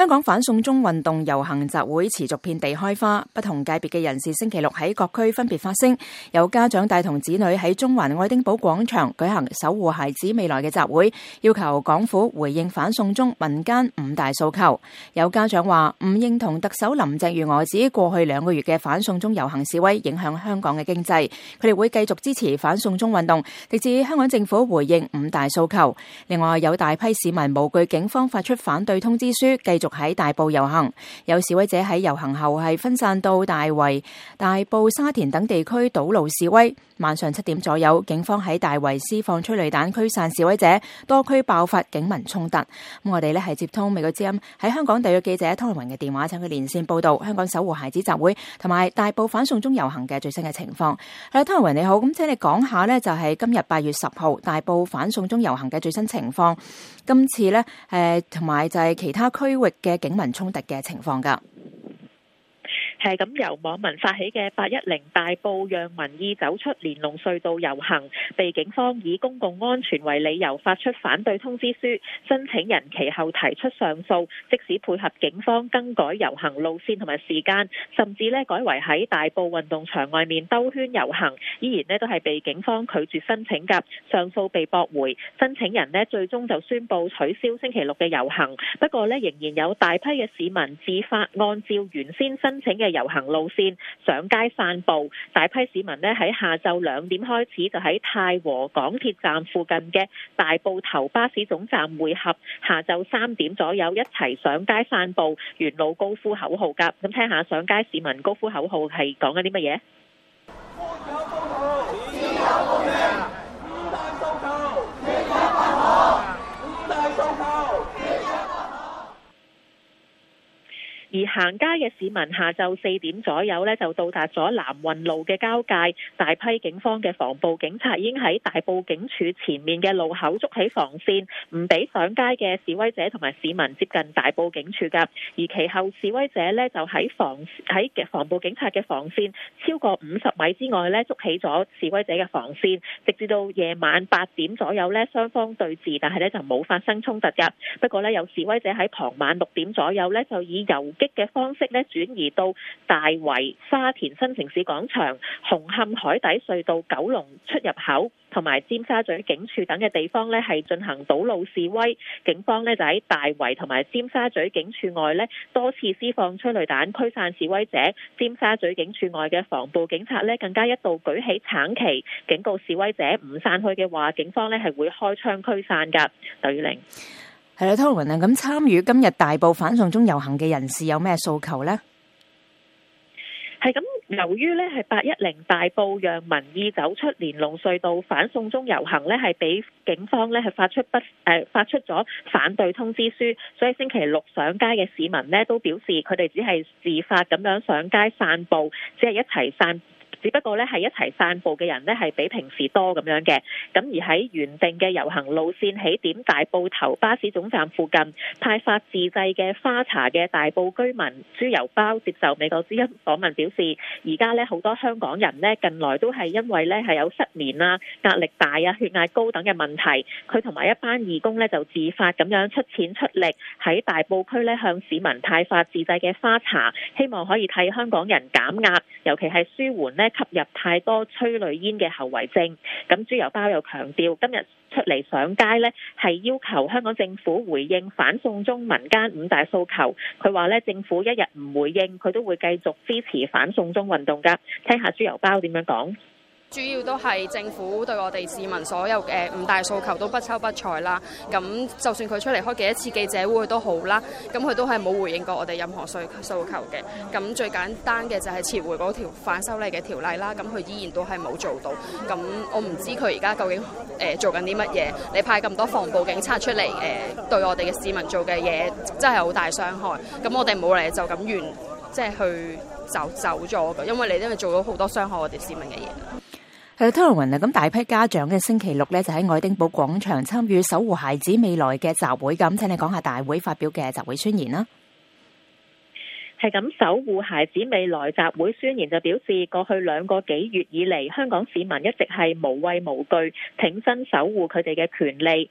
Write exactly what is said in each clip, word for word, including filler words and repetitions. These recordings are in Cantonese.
香港反送中運動遊行集會持續遍地開花，不同界別嘅人士星期六喺各區分別發聲，有家長帶同子女喺中環愛丁堡廣場舉行守護孩子未來嘅集會，要求港府回應反送中民間五大訴求。有家長話唔認同特首林鄭月娥指過去兩個月嘅反送中遊行示威影響香港嘅經濟，佢哋會繼續支持反送中運動，直至香港政府回應五大訴求。另外有大批市民無懼警方發出反對通知書，繼續喺大埔遊行。有示威者喺遊行後係分散到大圍、大埔、沙田等地區堵路示威。晚上七點左右，警方喺大圍施放催淚彈驅散示威者，多區爆發警民衝突。咁我哋呢係接通美國之音喺香港特約記者湯文榮嘅電話，請佢連線報道香港守護孩子集會同埋大埔反送中遊行嘅最新嘅情況。係湯文榮你好，咁請你講下呢，就係今日八月十號大埔反送中遊行嘅最新情況。今次呢，誒同埋就係其他區域嘅警民衝突嘅情況㗎。 係咁，由網民發起嘅八一零大埔讓民意走出連儂隧道遊行，被警方以公共安全為理由發出反對通知書，申請人其後提出上訴，即使配合警方更改遊行路線同埋時間，甚至呢改為喺大埔運動場外面兜圈遊行，依然呢都係被警方拒絕申請㗎。上訴被駁回，申請人呢最終就宣布取消星期六嘅遊行。不過呢，仍然有大批嘅市民自發按照原先申請嘅遊行路線上街散步，大批市民呢喺下晝兩點開始就喺太和港鐵站附近嘅大埔頭巴士總站匯合，下晝三點左右一齊上街散步，沿路高呼口號㗎。咁聽下上街市民高呼口號係講緊啲乜嘢？而行街嘅市民下晝四點左右呢，就到達咗南運路嘅交界，大批警方嘅防暴警察已經喺大埔警署前面嘅路口築起防線，唔俾上街嘅示威者同埋市民接近大埔警署㗎。而其後示威者呢，就喺防喺防暴警察嘅防線超過五十米之外呢，築起咗示威者嘅防線，直至到夜晚八點左右呢，雙方對峙，但係呢就冇發生衝突㗎。不過呢，有示威者喺傍晚六點左右呢，就以遊嘅方式咧轉移到大圍、沙田新城市廣場、紅磡海底隧道九龍出入口同埋尖沙咀警署等嘅地方咧，係進行堵路示威。警方咧就喺大圍同埋尖沙咀警署外咧多次施放催淚彈驅散示威者。尖沙咀警署外嘅防暴警察咧更加一度舉起橙旗，警告示威者唔散去嘅話，警方咧係會開槍驅散㗎。鄧雨玲。 係啦，湯文啊，咁參與今日大埔反送中遊行嘅人士有咩訴求呢？ 係咁，由於呢係八一零大埔讓民意走出連儂隧道反送中遊行呢係俾警方呢係發出不誒、呃、發出咗反對通知書，所以星期六上街嘅市民呢都表示佢哋只係自發咁樣上街散步，只係一齊散。只不過咧係一齊散步嘅人呢係比平時多咁樣嘅，咁而喺原定嘅遊行路線起點大埔頭巴士總站附近派發自製嘅花茶嘅大埔居民豬油包接受美國之音訪問表示，而家呢好多香港人呢近來都係因為呢係有失眠啊、壓力大啊、血壓高等嘅問題，佢同埋一班義工呢就自發咁樣出錢出力喺大埔區呢向市民派發自製嘅花茶，希望可以替香港人減壓，尤其係舒緩呢吸入太多催淚煙嘅後遺症。咁豬油包又強調今日出嚟上街呢係要求香港政府回應反送中民間五大訴求。佢話呢政府一日唔回應，佢都會繼續支持反送中運動㗎。聽下豬油包點樣講。 主要都係政府對我哋市民所有嘅五大訴求都不瞅不睬啦。咁就算佢出嚟開幾多次記者會都好啦，咁佢都係冇回應過我哋任何訴訴求嘅。咁最簡單嘅就係撤回嗰條反修例嘅條例啦，咁佢依然都係冇做到。咁我唔知佢而家究竟誒、呃、做緊啲乜嘢？你派咁多防暴警察出嚟誒、呃，對我哋嘅市民做嘅嘢真係好大傷害。咁我哋冇嚟就咁完，即係去就走咗嘅，因為你因為做咗好多傷害我哋市民嘅嘢。 係湯文啊，咁大批家長嘅星期六咧就喺愛丁堡廣場參與守護孩子未來嘅集會，咁請你講下大會發表嘅集會宣言啦。 係咁，守護孩子未來集會宣言就表示，過去兩個幾月以嚟，香港市民一直係無畏無懼，挺身守護佢哋嘅權利。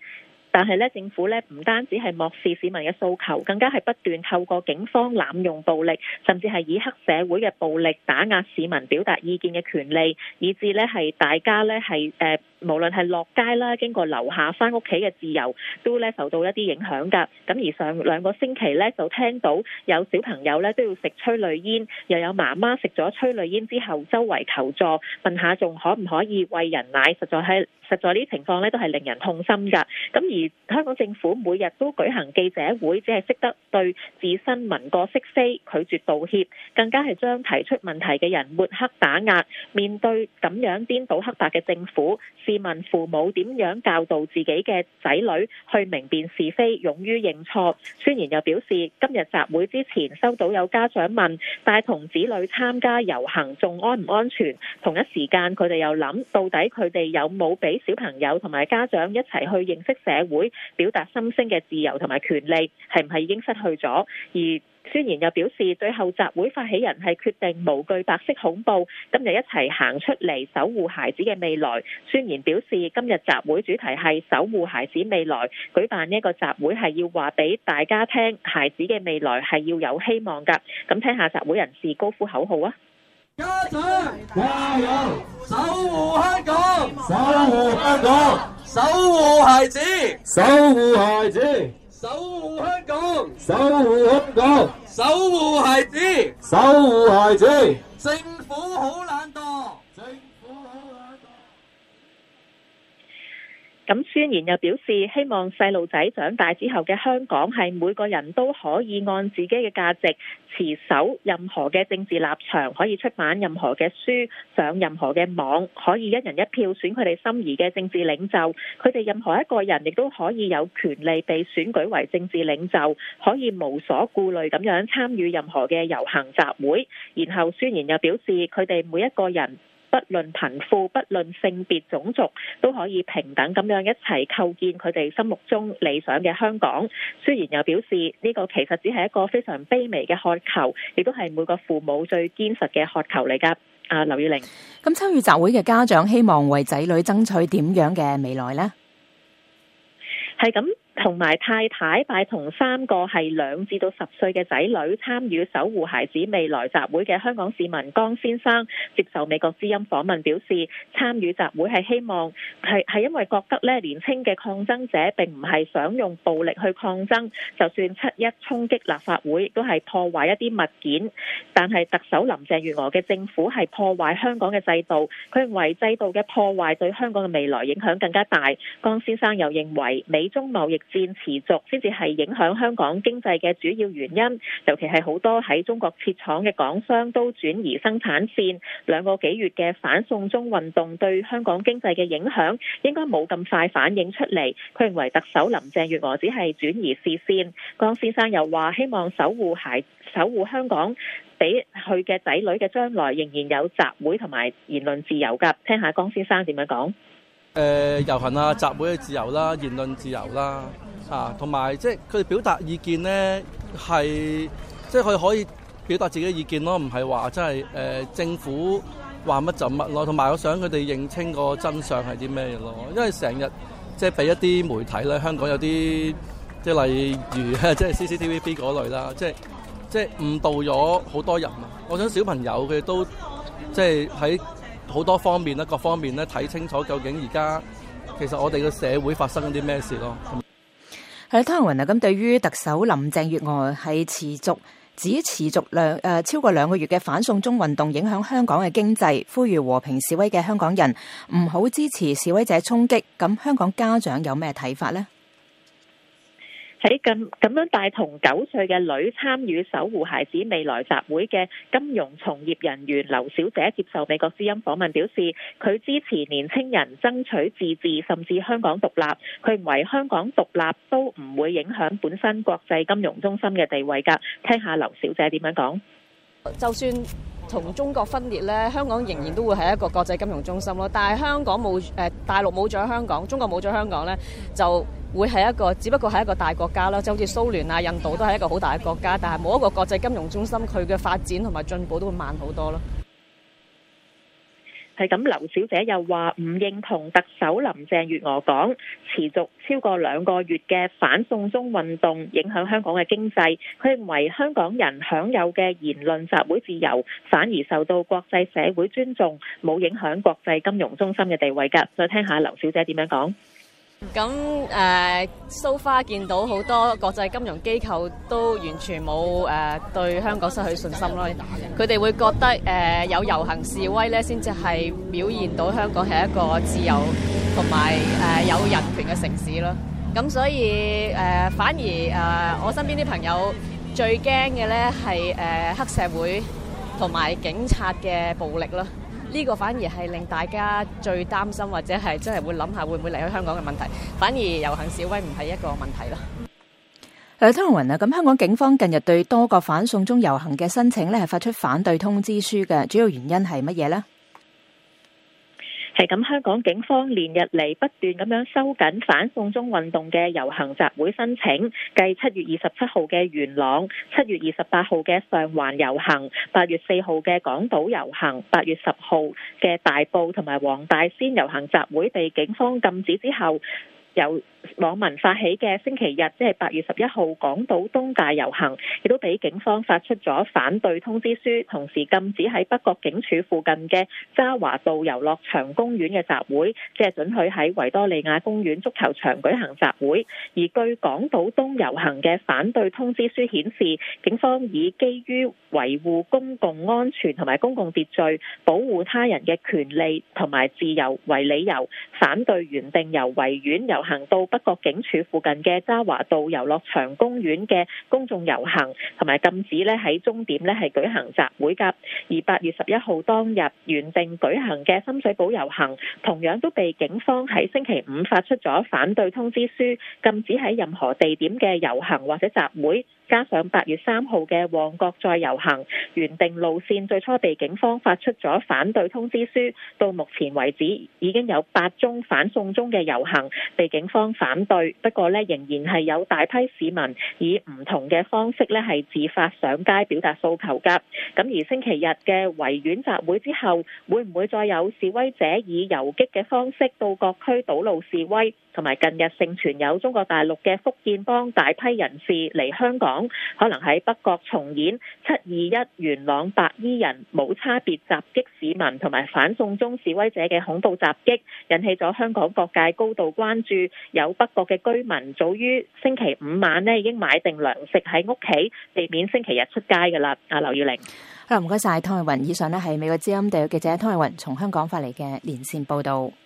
但係咧，政府咧唔單止係漠視市民嘅訴求，更加係不斷透過警方濫用暴力，甚至係以黑社會嘅暴力打壓市民表達意見嘅權利，以致咧係大家咧係誒無論係落街啦，經過樓下返屋企嘅自由，都咧受到一啲影響㗎。咁而上兩個星期咧，就聽到有小朋友咧都要食催淚煙，又有媽媽食咗催淚煙之後周圍求助，問下仲可唔可以餵人奶，實在係實在呢啲情況咧都係令人痛心㗎。咁而香港政府每日都舉行記者會，只係識得對自身聞過識非，拒絕道歉，更加係將提出問題嘅人抹黑打壓。面對咁樣顛倒黑白嘅政府，試問父母點樣教導自己嘅仔女去明辨是非，勇於認錯？宣言又表示，今日集會之前收到有家長問帶同子女參加遊行仲安唔安全，同一時間佢哋又諗到底佢哋有冇俾小朋友同埋家長一齊去認識社會，表達心聲嘅自由同埋權利係唔係已經失去咗？而宣言又表示，最後集會發起人係決定無懼白色恐怖，今日一齊行出嚟守護孩子嘅未來。宣言表示，今日集會主題係守護孩子未來，舉辦呢一個集會係要話俾大家聽，孩子嘅未來係要有希望㗎。咁聽下集會人士高呼口號啊！ 家長加油，守護香港，守護香港，守護孩子，守護孩子。守護香港，守護香港，守護孩子，守護孩子。政府好懶惰，政府好懶惰。 咁宣言又表示，希望細路仔長大之後嘅香港係每個人都可以按自己嘅價值持守任何嘅政治立場，可以出版任何嘅書，上任何嘅網，可以一人一票選佢哋心儀嘅政治領袖。佢哋任何一個人亦都可以有權利被選舉為政治領袖，可以無所顧慮咁樣參與任何嘅遊行集會。然後宣言又表示，佢哋每一個人，不論貧富，不論性別種族，都可以平等咁樣一齊構建佢哋心目中理想嘅香港。雖然又表示呢個其實只係一個非常卑微嘅渴求，亦都係每個父母最堅實嘅渴求嚟㗎。啊，劉宇玲， 咁參與集會嘅家長希望為仔女爭取點樣嘅未來呢？ 係咁。同埋太太帶同三個係兩至到十歲嘅仔女參與守護孩子未來集會嘅香港市民江先生接受美國之音訪問表示，參與集會係希望係係因為覺得咧年輕嘅抗爭者並唔係想用暴力去抗爭，就算七一衝擊立法會亦都係破壞一啲物件，但係特首林鄭月娥嘅政府係破壞香港嘅制度，佢認為制度嘅破壞對香港嘅未來影響更加大。江先生又認為美中貿易戰持續先至係影響香港經濟嘅主要原因，尤其係好多喺中國設廠嘅港商都轉移生產線。兩個幾月嘅反送中運動對香港經濟嘅影響應該冇咁快反映出嚟。佢認為特首林鄭月娥只係轉移視線。江先生又話希望守護孩守護香港，俾佢嘅仔女嘅將來仍然有集會同埋言論自由㗎。聽下江先生點樣講。 誒遊行啊、集會嘅自由啦、言論自由啦，啊，同埋即係佢哋表達意見咧，係即係佢可以表達自己嘅意見咯，唔係話真係誒政府話乜就乜咯。同埋我想佢哋認清個真相係啲咩嘢咯，因為成日即係俾一啲媒體咧，香港有啲即係例如即係 C C T V B 嗰類啦，即係即係誤導咗好多人啊。我想小朋友佢哋都即係喺好多方面咧，各方面咧睇清楚究竟而家其實我哋嘅社會發生緊啲咩事咯。 係啦，湯雲啊，咁對於特首林鄭月娥係持續只持續兩誒、呃、超過兩個月嘅反送中運動影響香港嘅經濟，呼籲和平示威嘅香港人唔好支持示威者衝擊。咁香港家長有咩睇法呢？ 喺咁咁樣帶同九歲嘅女參與守護孩子未來集會嘅金融從業人員劉小姐接受美國之音訪問表示，佢支持年青人爭取自治，甚至香港獨立。佢認為香港獨立都唔會影響本身國際金融中心嘅地位㗎。聽下劉小姐點樣講。 就算同中國分裂咧，香港仍然都會係一個國際金融中心咯。但係香港冇誒、呃、大陸冇咗香港，中國冇咗香港咧，就會係一個，只不過係一個大國家啦，就好似蘇聯啊、印度都係一個好大嘅國家，但係冇一個國際金融中心，佢嘅發展同埋進步都會慢好多咯。 係咁，劉小姐又話唔認同特首林鄭月娥講持續超過兩個月嘅反送中運動影響香港嘅經濟。佢認為香港人享有嘅言論集會自由反而受到國際社會尊重，冇影響國際金融中心嘅地位㗎。再聽下劉小姐點樣講。 咁誒，so far見到好多國際金融機構都完全冇誒、呃、對香港失去信心咯。佢哋會覺得誒、呃、有遊行示威咧，先至係表現到香港係一個自由同埋誒有人權嘅城市咯。咁所以誒、呃，反而誒、呃、我身邊啲朋友最驚嘅咧係誒黑社會同埋警察嘅暴力咯。呢個反而係令大家最擔心，或者係真係會諗下會唔會離開香港嘅問題。反而遊行示威唔係一個問題咯。 誒，湯若雲啊，咁香港警方近日對多個反送中遊行嘅申請咧係發出反對通知書嘅，主要原因係乜嘢呢？ 係咁，香港警方連日嚟不斷咁樣收緊反送中運動嘅遊行集會申請，繼七月二十七號嘅元朗、七月二十八號嘅上環遊行、八月四號嘅港島遊行、八月十號嘅大埔同埋黃大仙遊行集會被警方禁止之後，由網民發起嘅星期日，即係八月十一號港島東大遊行，亦都俾警方發出咗反對通知書，同時禁止喺北角警署附近嘅渣華道遊樂場公園嘅集會，即係准許喺維多利亞公園足球場舉行集會。而據港島東遊行嘅反對通知書顯示，警方以基於維護公共安全同埋公共秩序、保護他人嘅權利同埋自由為理由，反對原定由維園遊行到北角警署附近嘅渣華道遊樂場公園嘅公眾遊行，同埋禁止咧喺終點咧係舉行集會㗎。而八月十一號當日原定舉行嘅深水埗遊行，同樣都被警方喺星期五發出咗反對通知書，禁止喺任何地點嘅遊行或者集會。加上八月三號嘅旺角再遊行，原定路線最初被警方發出咗反對通知書，到目前為止已經有八宗反送中嘅遊行被警方反對，不過呢，仍然係有大批市民以唔同嘅方式呢係自發上街表達訴求㗎。咁而星期日嘅維園集會之後，會唔會再有示威者以游擊嘅方式到各區堵路示威？同埋近日盛傳有中國大陸嘅福建幫大批人士嚟香港，可能喺北角重演七二一元朗白衣人冇差別襲擊市民同埋反送中示威者嘅恐怖襲擊，引起咗香港各界高度關注。有北角嘅居民早於星期五晚呢已經買定糧食喺屋企，避免星期日出街㗎啦。阿劉耀玲， 好啦，唔該晒湯若雲。以上呢係美國之音特約記者湯若雲從香港發嚟嘅連線報導。